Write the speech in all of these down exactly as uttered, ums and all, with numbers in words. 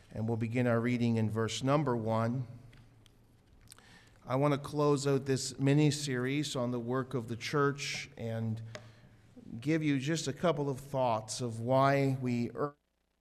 And we'll begin our reading in verse number one. I want to close out this mini-series on the work of the church and give you just a couple of thoughts of why we earn.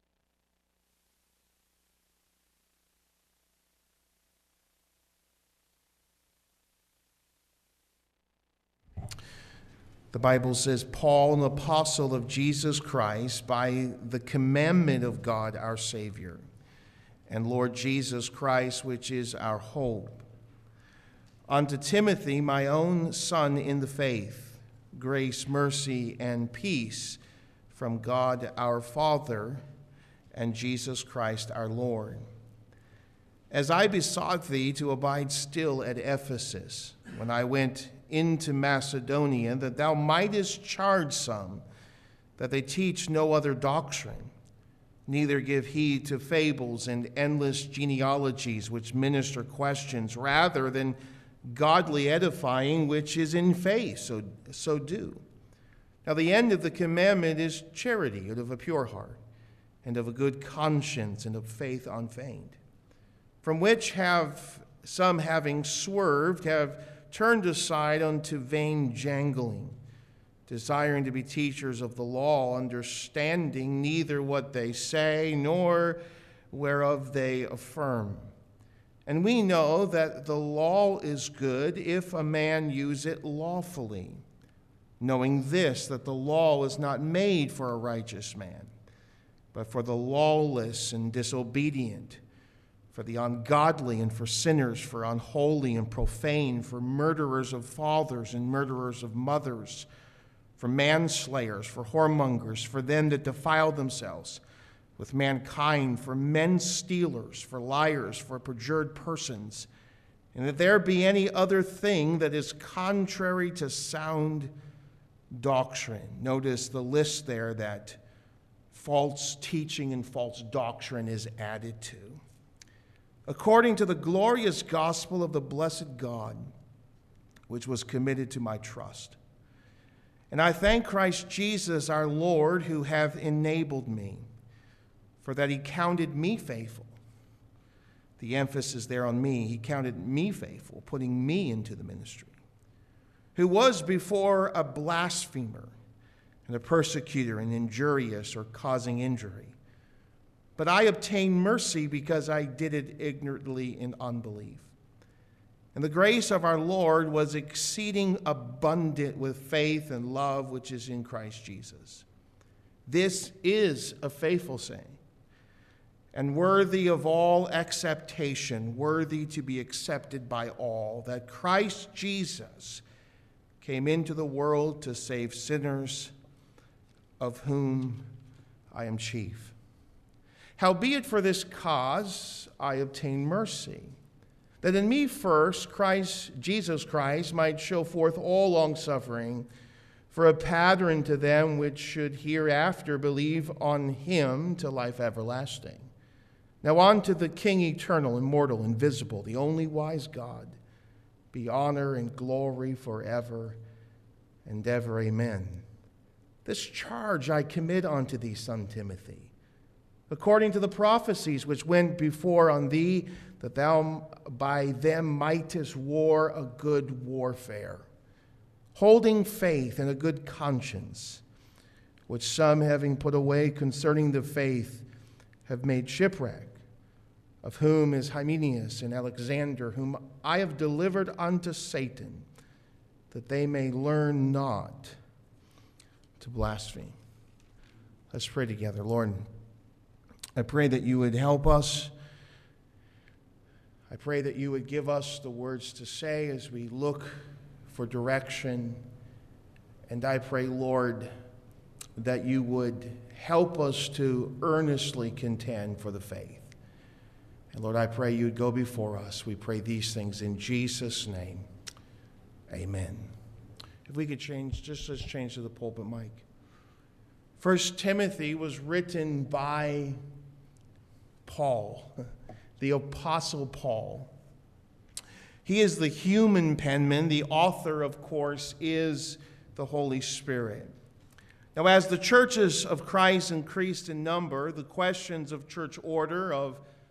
The Bible says, Paul, an apostle of Jesus Christ, by the commandment of God our Savior, and Lord Jesus Christ, which is our hope. Unto Timothy, my own son in the faith, grace, mercy, and peace from God our Father and Jesus Christ our Lord. As I besought thee to abide still at Ephesus, when I went into Macedonia, that thou mightest charge some, that they teach no other doctrine, neither give heed to fables and endless genealogies which minister questions, rather than godly edifying which is in faith, so, so do. Now the end of the commandment is charity, and of a pure heart, and of a good conscience, and of faith unfeigned. From which have some, having swerved, have turned aside unto vain jangling, desiring to be teachers of the law, understanding neither what they say, nor whereof they affirm. And we know that the law is good if a man use it lawfully, knowing this, that the law is not made for a righteous man, but for the lawless and disobedient, for the ungodly and for sinners, for unholy and profane, for murderers of fathers and murderers of mothers, for manslayers, for whoremongers, for them that defile themselves with mankind, for men stealers, for liars, for perjured persons, and if there be any other thing that is contrary to sound doctrine. Notice the list there that false teaching and false doctrine is added to. According to the glorious gospel of the blessed God, which was committed to my trust. And I thank Christ Jesus our Lord, who hath enabled me, for that he counted me faithful. The emphasis there on me, he counted me faithful, putting me into the ministry, who was before a blasphemer and a persecutor and injurious or causing injury. But I obtained mercy because I did it ignorantly in unbelief. And the grace of our Lord was exceeding abundant with faith and love which is in Christ Jesus. This is a faithful saying, and worthy of all acceptation, worthy to be accepted by all, that Christ Jesus came into the world to save sinners, of whom I am chief. Howbeit for this cause I obtained mercy, that in me first Christ Jesus Christ might show forth all longsuffering, for a pattern to them which should hereafter believe on him to life everlasting. Now unto the King eternal, immortal, invisible, the only wise God, be honor and glory forever and ever. Amen. This charge I commit unto thee, son Timothy, according to the prophecies which went before on thee, that thou by them mightest war a good warfare, holding faith and a good conscience, which some, having put away concerning the faith, have made shipwreck, of whom is Hymenaeus and Alexander, whom I have delivered unto Satan, that they may learn not to blaspheme. Let's pray together. Lord, I pray that you would help us. I pray that you would give us the words to say as we look for direction. And I pray, Lord, that you would help us to earnestly contend for the faith. And Lord, I pray you'd go before us. We pray these things in Jesus' name. Amen. If we could change, just let's change to the pulpit mic. First Timothy was written by Paul, the Apostle Paul. He is the human penman. The author, of course, is the Holy Spirit. Now, as the churches of Christ increased in number, the questions of church order, of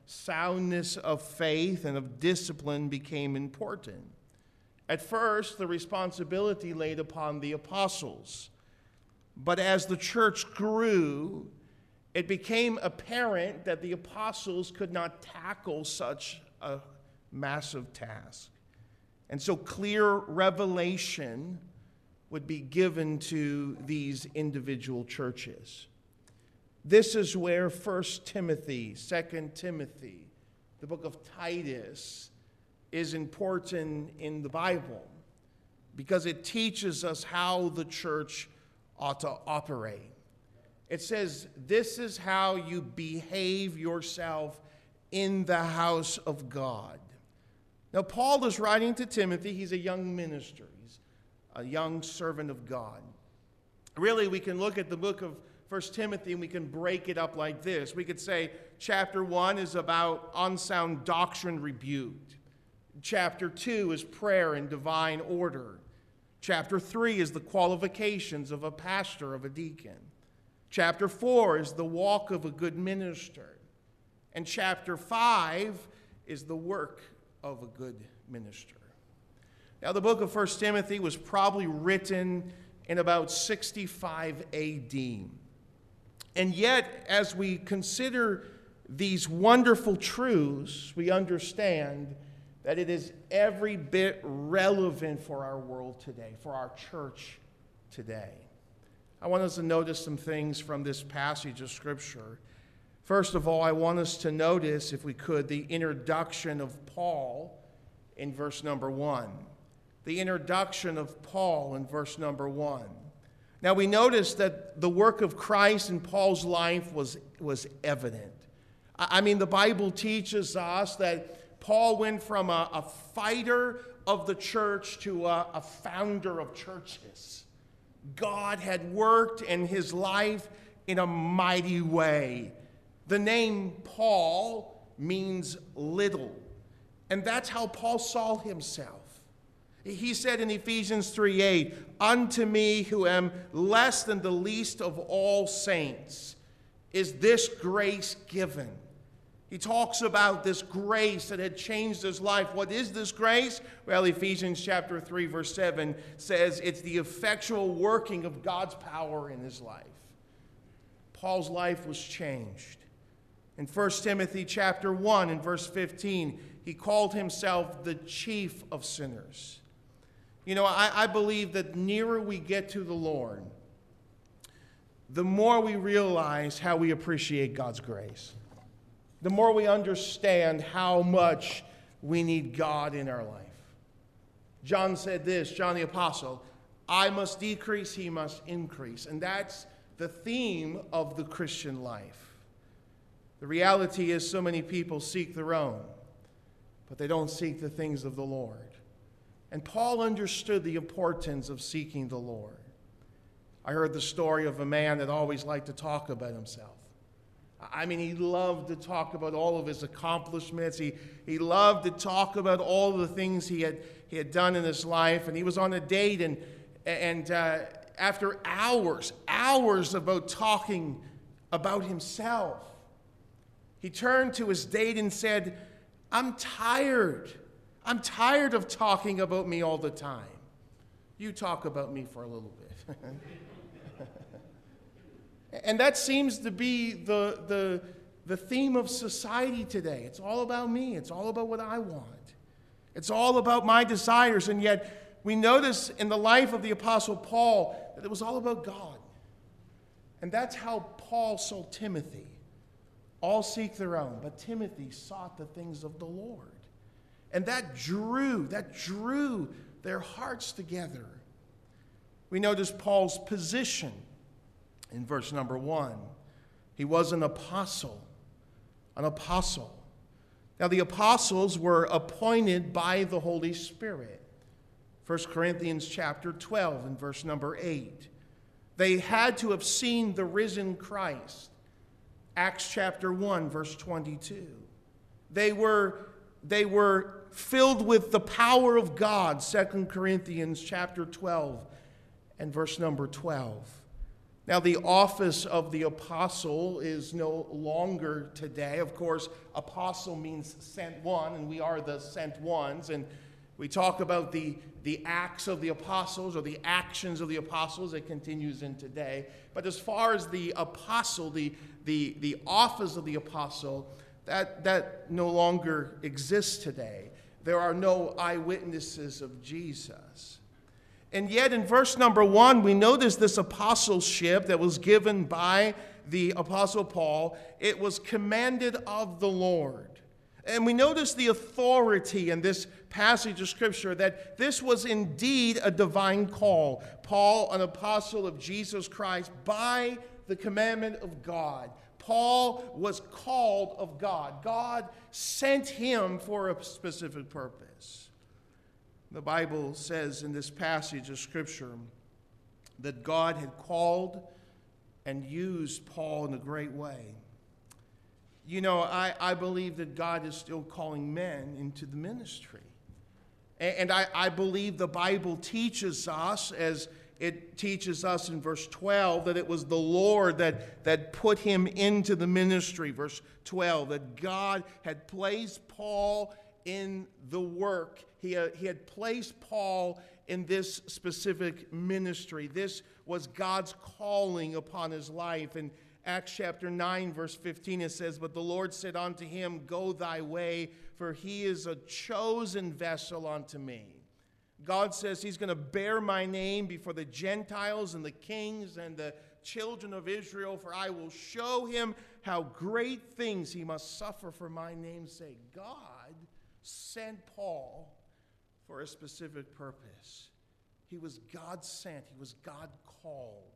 soundness of faith and of discipline became important. At first, the responsibility laid upon the apostles. But as the church grew, it became apparent that the apostles could not tackle such a massive task. And so clear revelation would be given to these individual churches. This is where First Timothy, Second Timothy, the book of Titus is important in the Bible because it teaches us how the church ought to operate. It says, this is how you behave yourself in the house of God. Now, Paul is writing to Timothy. He's a young minister. He's a young servant of God. Really, we can look at the book of First Timothy and we can break it up like this. We could say chapter one is about unsound doctrine rebuked. Chapter two is prayer and divine order. Chapter three is the qualifications of a pastor, of a deacon. Chapter four is the walk of a good minister. And chapter five is the work of a good minister. Now, the book of First Timothy was probably written in about sixty-five A D. And yet, as we consider these wonderful truths, we understand that it is every bit relevant for our world today, for our church today. I want us to notice some things from this passage of Scripture. First of all, I want us to notice, if we could, the introduction of Paul in verse number one. The introduction of Paul in verse number one. Now, we notice that the work of Christ in Paul's life was, was evident. I mean, the Bible teaches us that Paul went from a, a fighter of the church to a, a founder of churches. God had worked in his life in a mighty way. The name Paul means little, and that's how Paul saw himself. He said in Ephesians three eight, unto me who am less than the least of all saints is this grace given. He talks about this grace that had changed his life. What is this grace? Well, Ephesians chapter three, verse seven says it's the effectual working of God's power in his life. Paul's life was changed. In First Timothy chapter one and verse fifteen, he called himself the chief of sinners. You know, I, I believe that the nearer we get to the Lord, the more we realize how we appreciate God's grace. The more we understand how much we need God in our life. John said this, John the Apostle, I must decrease, he must increase. And that's the theme of the Christian life. The reality is so many people seek their own, but they don't seek the things of the Lord. And Paul understood the importance of seeking the Lord. I heard the story of a man that always liked to talk about himself. I mean, he loved to talk about all of his accomplishments. He, he loved to talk about all of the things he had, he had done in his life. And he was on a date, and, and uh, after hours, hours about talking about himself, he turned to his date and said, I'm tired. I'm tired of talking about me all the time. You talk about me for a little bit. And that seems to be the, the, the theme of society today. It's all about me. It's all about what I want. It's all about my desires. And yet we notice in the life of the Apostle Paul that it was all about God. And that's how Paul saw Timothy. All seek their own, but Timothy sought the things of the Lord. And that drew, that drew their hearts together. We notice Paul's position in verse number one. He was an apostle, an apostle. Now, the apostles were appointed by the Holy Spirit. First Corinthians chapter twelve and verse number eight. They had to have seen the risen Christ. Acts chapter one, verse twenty-two. They were, they were filled with the power of God, Second Corinthians chapter twelve and verse number twelve. Now, the office of the apostle is no longer today. Of course, apostle means sent one, and we are the sent ones. And we talk about the, the acts of the apostles or the actions of the apostles. It continues in today. But as far as the apostle, the, the, the office of the apostle, that, that no longer exists today. There are no eyewitnesses of Jesus. And yet in verse number one, we notice this apostleship that was given by the Apostle Paul. It was commanded of the Lord. And we notice the authority in this passage of Scripture that this was indeed a divine call. Paul, an apostle of Jesus Christ, by the commandment of God. Paul was called of God. God sent him for a specific purpose. The Bible says in this passage of Scripture that God had called and used Paul in a great way. You know, I, I believe that God is still calling men into the ministry. And, and I, I believe the Bible teaches us, as it teaches us in verse twelve, that it was the Lord that, that put him into the ministry. Verse twelve, that God had placed Paul in the work. He, uh, he had placed Paul in this specific ministry. This was God's calling upon his life. In Acts chapter nine, verse fifteen, it says, "But the Lord said unto him, Go thy way, for he is a chosen vessel unto me." God says he's going to bear my name before the Gentiles and the kings and the children of Israel, for I will show him how great things he must suffer for my name's sake. God sent Paul for a specific purpose. He was God sent. He was God called.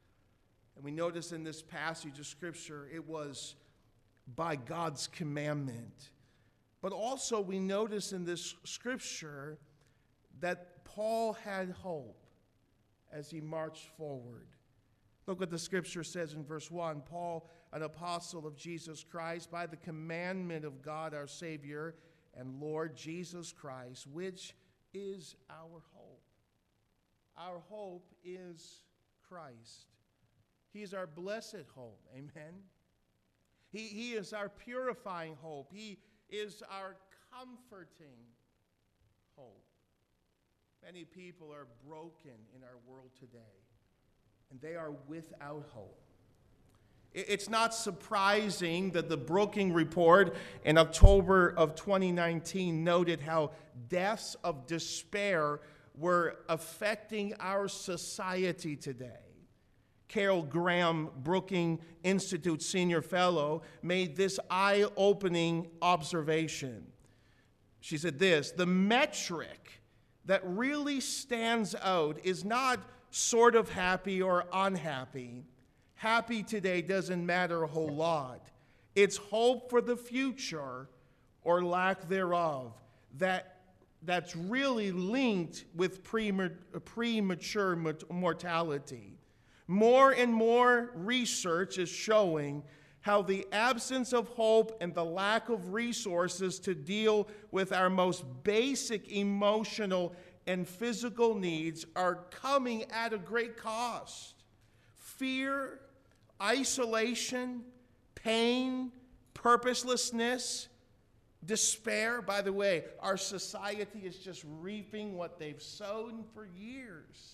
And we notice in this passage of Scripture, it was by God's commandment. But also we notice in this Scripture that Paul had hope as he marched forward. Look what the Scripture says in verse one. Paul, an apostle of Jesus Christ, by the commandment of God our Savior and Lord Jesus Christ, which is our hope. Our hope is Christ. He is our blessed hope. Amen. He, he is our purifying hope. He is our comforting hope. Many people are broken in our world today, and they are without hope. It's not surprising that the Brookings Report in October of twenty nineteen noted how deaths of despair were affecting our society today. Carol Graham, Brookings Institute Senior Fellow, made this eye-opening observation. She said this: the metric that really stands out is not sort of happy or unhappy. Happy today doesn't matter a whole lot. It's hope for the future or lack thereof that, that's really linked with premature mortality. More and more research is showing how the absence of hope and the lack of resources to deal with our most basic emotional and physical needs are coming at a great cost. Fear, isolation, pain, purposelessness, despair. By the way, our society is just reaping what they've sown for years.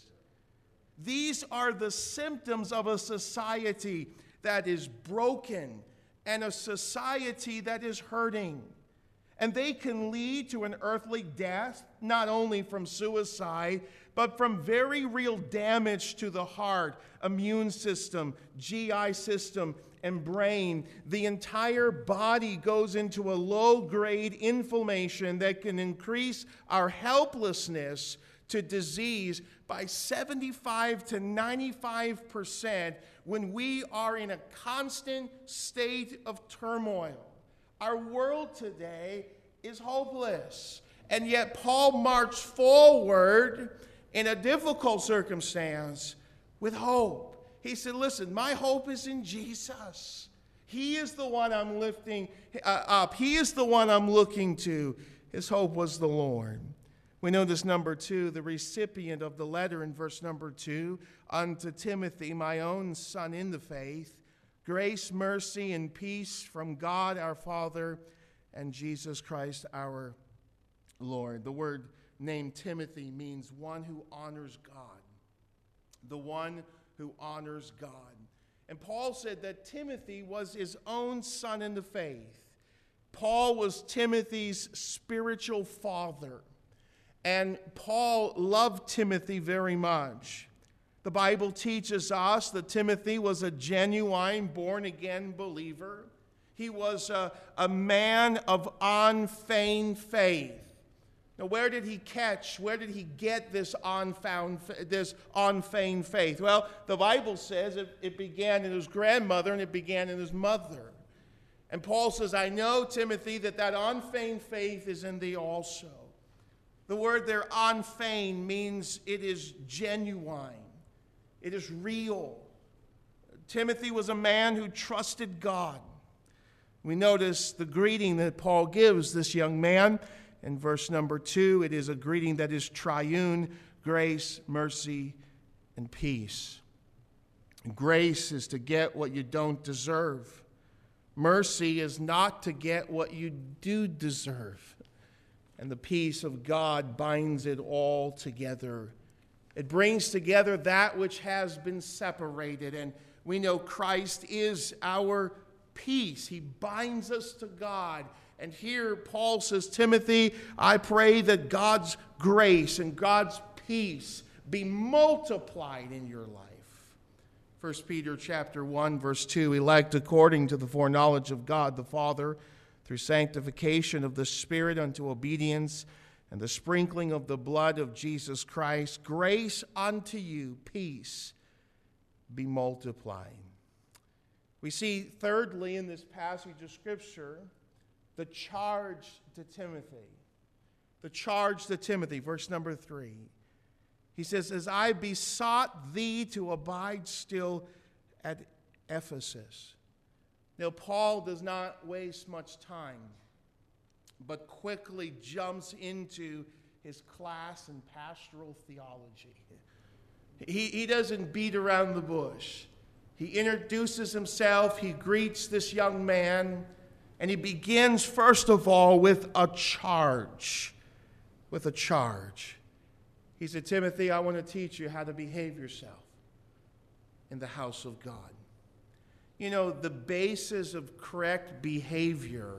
These are the symptoms of a society that is broken and a society that is hurting. And they can lead to an earthly death, not only from suicide, but from very real damage to the heart, immune system, G I system, and brain. The entire body goes into a low-grade inflammation that can increase our helplessness to disease by seventy-five to ninety-five percent when we are in a constant state of turmoil. Our world today is hopeless. And yet Paul marched forward in a difficult circumstance with hope. He said, listen, my hope is in Jesus. He is the one I'm lifting uh, up. He is the one I'm looking to. His hope was the Lord. We notice number two, the recipient of the letter in verse number two, unto Timothy, my own son in the faith, grace, mercy, and peace from God our Father and Jesus Christ our Lord. The word named Timothy means one who honors God. The one who honors God. And Paul said that Timothy was his own son in the faith. Paul was Timothy's spiritual father. And Paul loved Timothy very much. The Bible teaches us that Timothy was a genuine born-again believer. He was a, a man of unfeigned faith. Now, where did he catch, where did he get this unfound, this unfeigned faith? Well, the Bible says it, it began in his grandmother and it began in his mother. And Paul says, I know, Timothy, that that unfeigned faith is in thee also. The word there, unfeigned, means it is genuine. It is real. Timothy was a man who trusted God. We notice the greeting that Paul gives this young man. In verse number two, it is a greeting that is triune, grace, mercy, and peace. Grace is to get what you don't deserve. Mercy is not to get what you do deserve. And the peace of God binds it all together. It brings together that which has been separated. And we know Christ is our peace. He binds us to God. And here Paul says, Timothy, I pray that God's grace and God's peace be multiplied in your life. First Peter chapter one, verse two, elect according to the foreknowledge of God the Father, through sanctification of the Spirit unto obedience, and the sprinkling of the blood of Jesus Christ, grace unto you, peace be multiplied. We see thirdly in this passage of Scripture, the charge to Timothy. The charge to Timothy, verse number three. He says, as I besought thee to abide still at Ephesus. Now, Paul does not waste much time, but quickly jumps into his class in pastoral theology. He, he doesn't beat around the bush. He introduces himself, he greets this young man, and he begins, first of all, with a charge. With a charge. He said, Timothy, I want to teach you how to behave yourself in the house of God. You know, the basis of correct behavior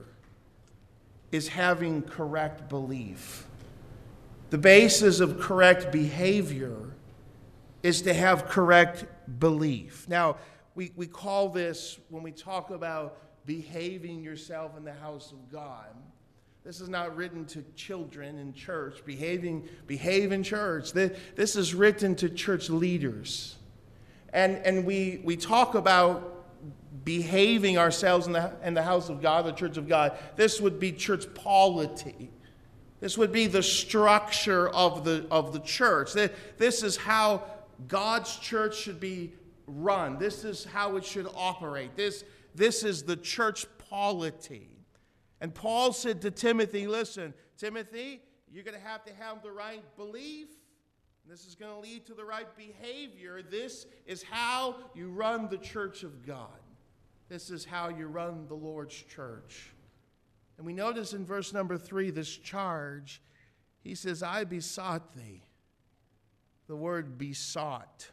is having correct belief. The basis of correct behavior is to have correct belief. Now, we, we call this, when we talk about behaving yourself in the house of God, this is not written to children in church. Behaving, behave in church. This is written to church leaders. And, and we, we talk about behaving ourselves in the, in the house of God, the church of God. This would be church polity. This would be the structure of the, of the church. This is how God's church should be run. This is how it should operate. This, this is the church polity. And Paul said to Timothy, listen, Timothy, you're going to have to have the right belief. This is going to lead to the right behavior. This is how you run the church of God. This is how you run the Lord's church. And we notice in verse number three, this charge. He says, I besought thee. The word besought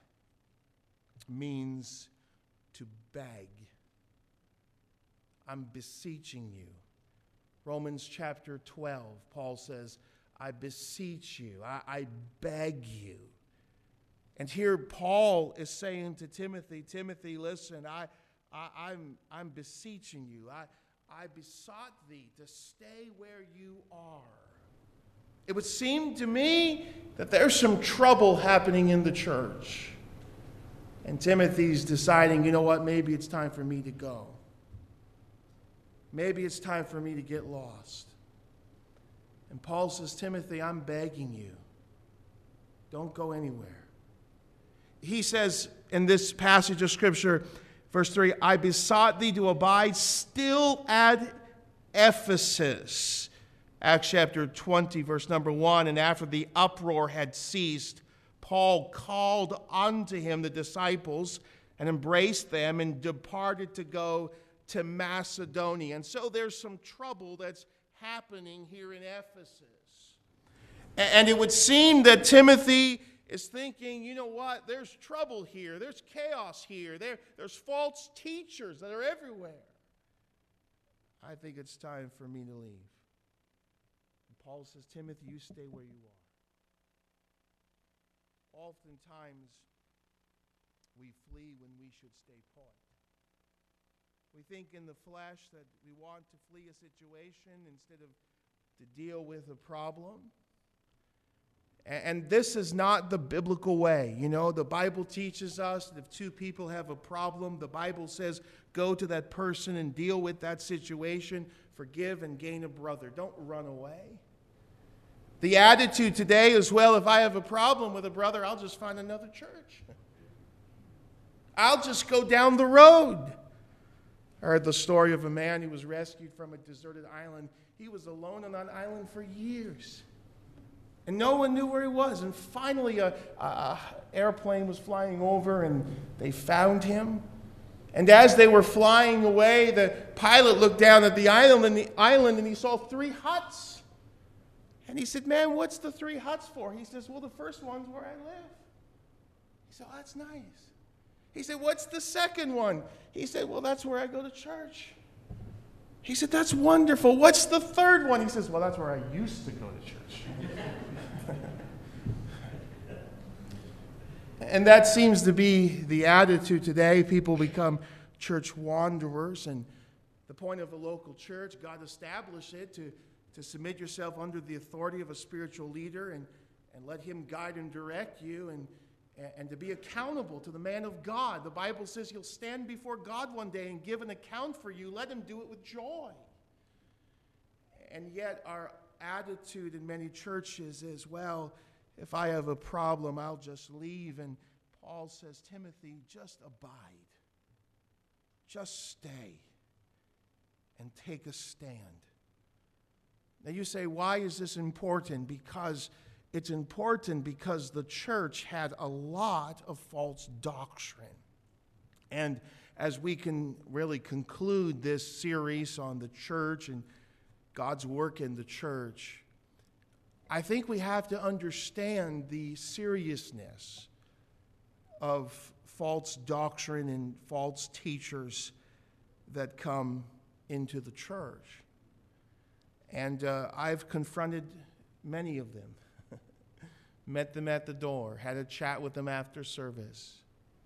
means to beg. I'm beseeching you. Romans chapter twelve, Paul says, I beseech you, I, I beg you. And here Paul is saying to Timothy, Timothy, listen, I, I, I'm, I'm beseeching you. I, I besought thee to stay where you are. It would seem to me that there's some trouble happening in the church. And Timothy's deciding, you know what, maybe it's time for me to go. Maybe it's time for me to get lost. And Paul says, Timothy, I'm begging you. Don't go anywhere. He says in this passage of Scripture, verse three, I besought thee to abide still at Ephesus. Acts chapter twenty, verse number one, and after the uproar had ceased, Paul called unto him the disciples and embraced them and departed to go to Macedonia. And so there's some trouble that's happening here in Ephesus. And it would seem that Timothy is thinking, you know what, there's trouble here, there's chaos here, there, there's false teachers that are everywhere. I think it's time for me to leave. And Paul says, Timothy, you stay where you are. Oftentimes, we flee when we should stay put. We think in the flesh that we want to flee a situation instead of to deal with a problem. And this is not the biblical way. You know, the Bible teaches us that if two people have a problem, the Bible says, go to that person and deal with that situation, forgive and gain a brother. Don't run away. The attitude today is, well, if I have a problem with a brother, I'll just find another church. I'll just go down the road. I heard the story of a man who was rescued from a deserted island. He was alone on that island for years. And no one knew where he was. And finally, an airplane was flying over, and they found him. And as they were flying away, the pilot looked down at the island, and the island, and he saw three huts. And he said, man, what's the three huts for? He says, well, the first one's where I live. He said, oh, that's nice. He said, what's the second one? He said, well, that's where I go to church. He said, that's wonderful. What's the third one? He says, well, that's where I used to go to church. And that seems to be the attitude today. People become church wanderers. And the point of a local church, God established it to, to submit yourself under the authority of a spiritual leader and, and let him guide and direct you and, and to be accountable to the man of God. The Bible says he'll stand before God one day and give an account for you. Let him do it with joy. And yet our attitude in many churches is, well, if I have a problem, I'll just leave. And Paul says, Timothy, just abide. Just stay and take a stand. Now you say, why is this important? Because it's important because the church had a lot of false doctrine. And as we can really conclude this series on the church and God's work in the church, I think we have to understand the seriousness of false doctrine and false teachers that come into the church. And uh, I've confronted many of them, met them at the door, had a chat with them after service.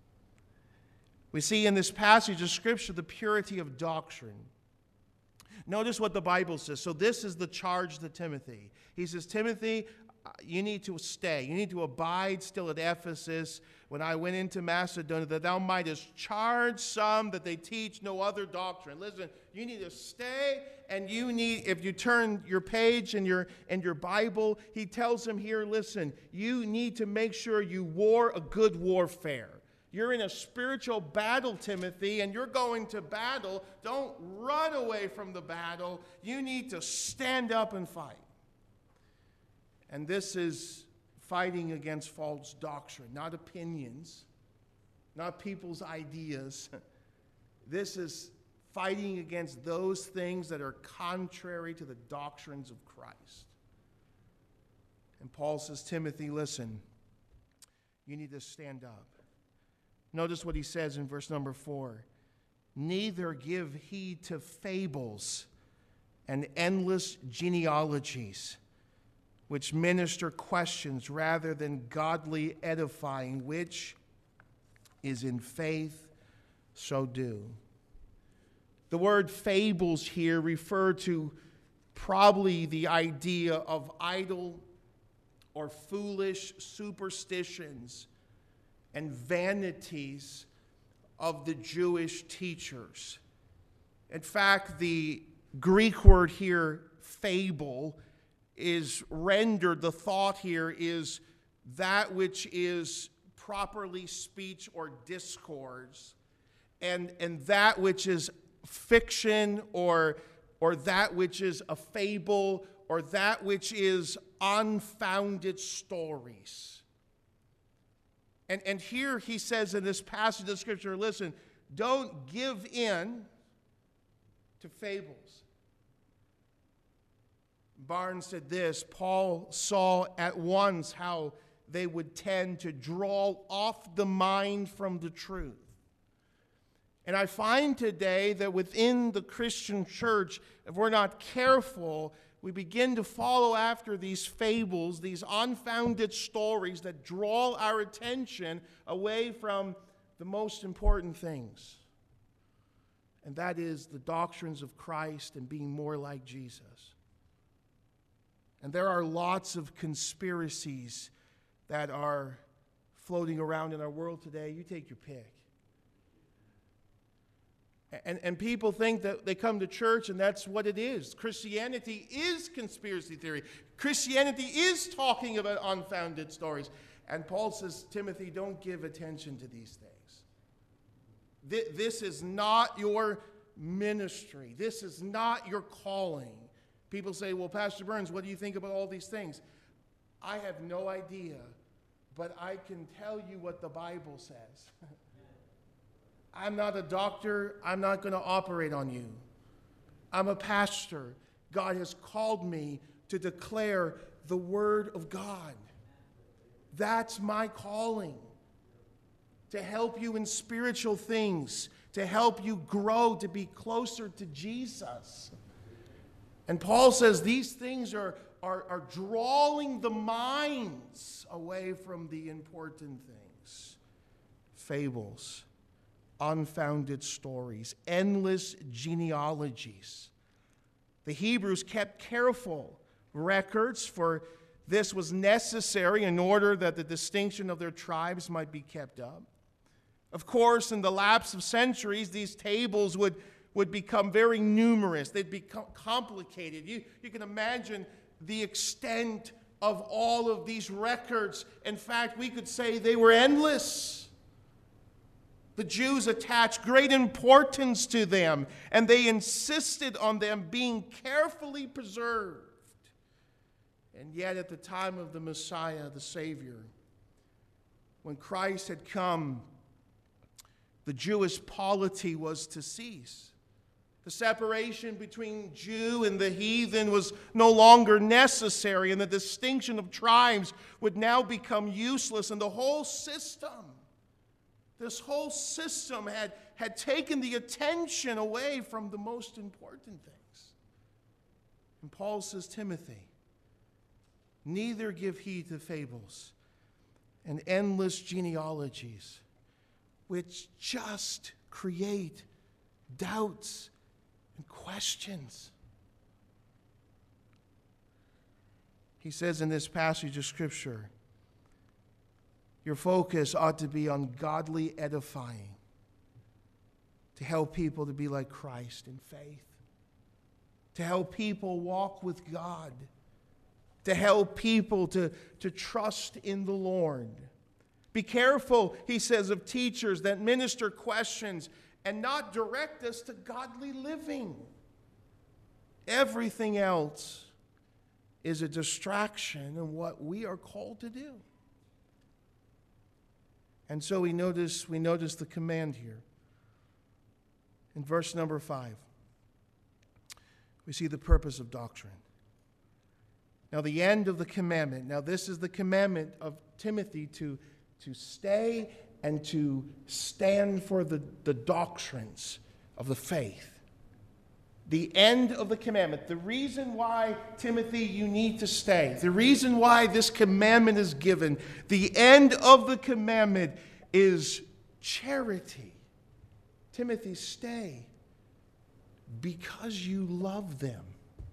We see in this passage of Scripture the purity of doctrine. Notice what the Bible says. So this is the charge to Timothy. He says, Timothy, you need to stay. You need to abide still at Ephesus when I went into Macedonia, that thou mightest charge some that they teach no other doctrine. Listen, you need to stay, and you need, if you turn your page in your, in your Bible, he tells them here, listen, you need to make sure you war a good warfare. You're in a spiritual battle, Timothy, and you're going to battle. Don't run away from the battle. You need to stand up and fight. And this is fighting against false doctrine, not opinions, not people's ideas. This is fighting against those things that are contrary to the doctrines of Christ. And Paul says, Timothy, listen, you need to stand up. Notice what he says in verse number four. Neither give heed to fables and endless genealogies, which minister questions rather than godly edifying, which is in faith, so do. The word fables here refer to probably the idea of idle or foolish superstitions and vanities of the Jewish teachers. In fact, the Greek word here, fable, is rendered, the thought here is that which is properly speech or discourse, and, and that which is fiction or, or that which is a fable or that which is unfounded stories. And, and here he says in this passage of Scripture, listen, don't give in to fables. Barnes said this, Paul saw at once how they would tend to draw off the mind from the truth. And I find today that within the Christian church, if we're not careful, we begin to follow after these fables, these unfounded stories that draw our attention away from the most important things. And that is the doctrines of Christ and being more like Jesus. And there are lots of conspiracies that are floating around in our world today. You take your pick. And, and people think that they come to church and that's what it is. Christianity is conspiracy theory. Christianity is talking about unfounded stories. And Paul says, Timothy, don't give attention to these things. Th- this is not your ministry. This is not your calling. People say, well, Pastor Burns, what do you think about all these things? I have no idea, but I can tell you what the Bible says. I'm not a doctor. I'm not going to operate on you. I'm a pastor. God has called me to declare the Word of God. That's my calling. To help you in spiritual things. To help you grow to be closer to Jesus. And Paul says these things are, are, are drawing the minds away from the important things. Fables. Unfounded stories, endless genealogies. The Hebrews kept careful records, for this was necessary in order that the distinction of their tribes might be kept up. Of course, in the lapse of centuries, these tables would, would become very numerous. They'd become complicated. You, you can imagine the extent of all of these records. In fact, we could say they were endless. The Jews attached great importance to them, and they insisted on them being carefully preserved. And yet at the time of the Messiah, the Savior, when Christ had come, the Jewish polity was to cease. The separation between Jew and the heathen was no longer necessary, and the distinction of tribes would now become useless, and the whole system This whole system had, had taken the attention away from the most important things. And Paul says, Timothy, neither give heed to fables and endless genealogies, which just create doubts and questions. He says in this passage of Scripture, your focus ought to be on godly edifying, to help people to be like Christ in faith, to help people walk with God, to help people to, to trust in the Lord. Be careful, he says, of teachers that minister questions and not direct us to godly living. Everything else is a distraction in what we are called to do. And so we notice, we notice the command here. In verse number five, we see the purpose of doctrine. Now the end of the commandment. Now this is the commandment of Timothy to, to stay and to stand for the, the doctrines of the faith. The end of the commandment. The reason why, Timothy, you need to stay. The reason why this commandment is given. The end of the commandment is charity. Timothy, stay because you love them.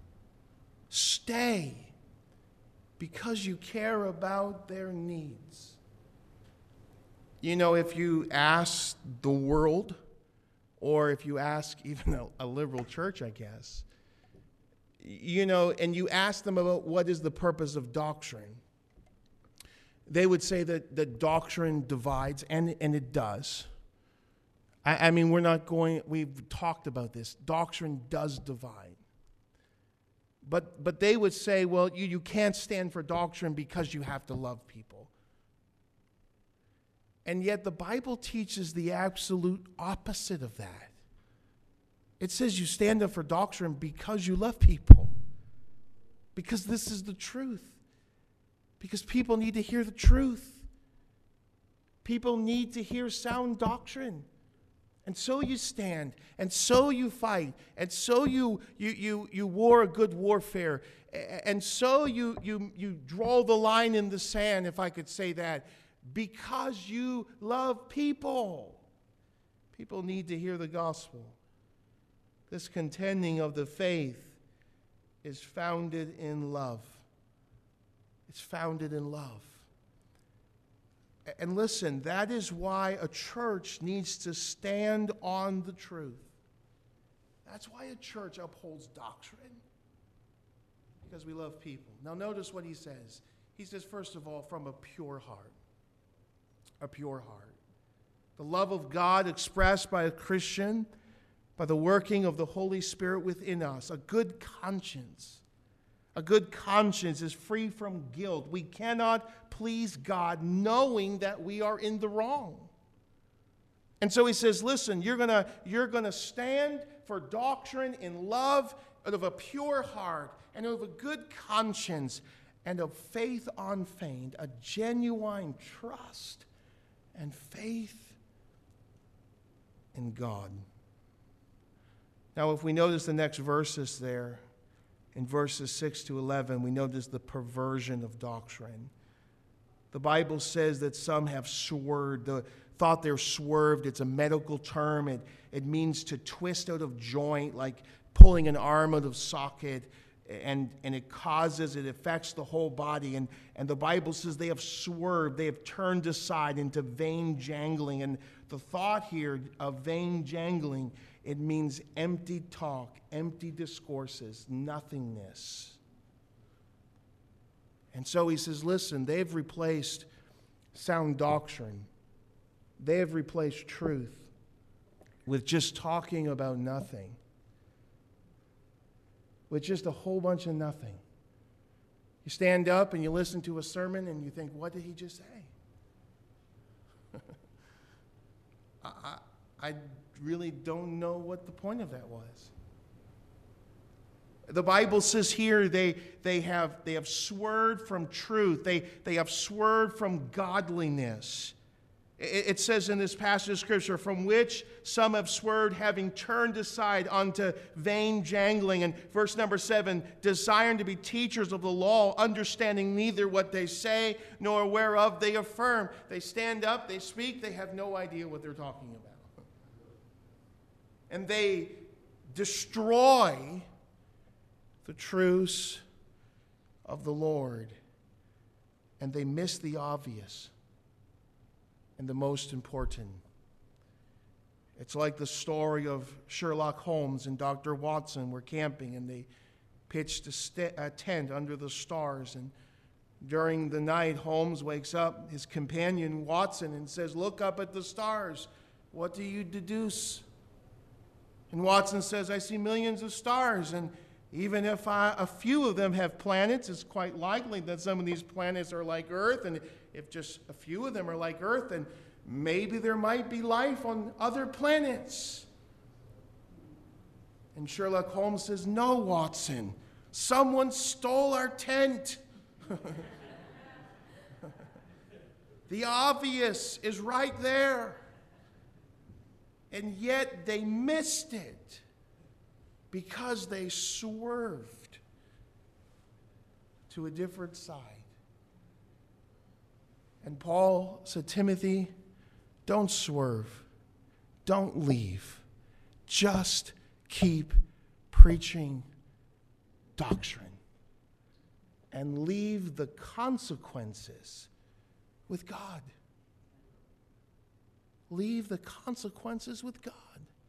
Stay because you care about their needs. You know, if you ask the world, or if you ask even a, a liberal church, I guess, you know, and you ask them about what is the purpose of doctrine, they would say that, that doctrine divides, and, and it does. I, I mean, we're not going, we've talked about this. Doctrine does divide. But, but they would say, well, you, you can't stand for doctrine because you have to love people. And yet the Bible teaches the absolute opposite of that. It says you stand up for doctrine because you love people. Because this is the truth. Because people need to hear the truth. People need to hear sound doctrine. And so you stand, and so you fight, and so you you you you war a good warfare, and so you you you draw the line in the sand, if I could say that, because you love people. People need to hear the gospel. This contending of the faith is founded in love. It's founded in love. And listen, that is why a church needs to stand on the truth. That's why a church upholds doctrine. Because we love people. Now notice what he says. He says, first of all, from a pure heart. A pure heart. The love of God expressed by a Christian, by the working of the Holy Spirit within us. A good conscience. A good conscience is free from guilt. We cannot please God knowing that we are in the wrong. And so he says, listen, you're going to you're going to stand for doctrine in love, out of a pure heart, and of a good conscience, and of faith unfeigned, a genuine trust and faith in God. Now, if we notice the next verses there, in verses six to eleven, we notice the perversion of doctrine. The Bible says that some have swerved, the, thought they're swerved. It's a medical term. It, it means to twist out of joint, like pulling an arm out of socket, and, and it causes, it affects the whole body. And, and the Bible says they have swerved, they have turned aside into vain jangling. And the thought here of vain jangling, it means empty talk, empty discourses, nothingness. And so he says, listen, they've replaced sound doctrine. They have replaced truth with just talking about nothing. With just a whole bunch of nothing. You stand up and you listen to a sermon and you think, what did he just say? I, I, I really don't know what the point of that was. The Bible says here they, they, have, they have swerved from truth. They, they have swerved from godliness. It, it says in this passage of Scripture, from which some have swerved, having turned aside unto vain jangling. And verse number seven, desiring to be teachers of the law, understanding neither what they say nor whereof they affirm. They stand up, they speak, they have no idea what they're talking about. And they destroy the truths of the Lord. And they miss the obvious and the most important. It's like the story of Sherlock Holmes and Doctor Watson were camping, and they pitched a, st- a tent under the stars. And during the night, Holmes wakes up, his companion Watson, and says, look up at the stars. What do you deduce? And Watson says, I see millions of stars, and even if I, a few of them have planets, it's quite likely that some of these planets are like Earth, and if just a few of them are like Earth, then maybe there might be life on other planets. And Sherlock Holmes says, no, Watson, someone stole our tent. The obvious is right there. And yet they missed it because they swerved to a different side. And Paul said, Timothy, don't swerve. Don't leave. Just keep preaching doctrine and leave the consequences with God. Leave the consequences with God.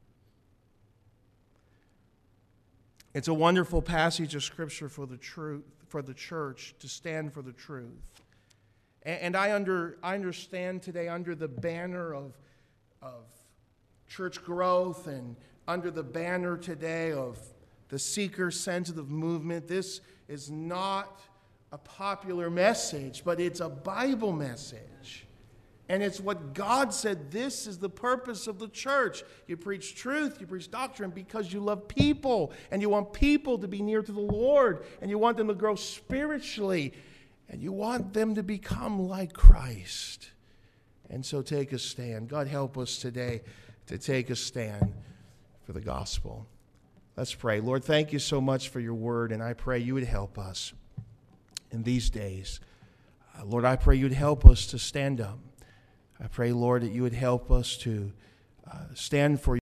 It's a wonderful passage of Scripture for the truth, for the church to stand for the truth. And, and I under I understand today, under the banner of of church growth and under the banner today of the seeker-sensitive movement. This is not a popular message, but it's a Bible message. And it's what God said, this is the purpose of the church. You preach truth, you preach doctrine because you love people, and you want people to be near to the Lord, and you want them to grow spiritually, and you want them to become like Christ. And so take a stand. God, help us today to take a stand for the gospel. Let's pray. Lord, thank you so much for your word, and I pray you would help us in these days. Uh, Lord, I pray you would help us to stand up. I pray, Lord, that you would help us to uh, stand for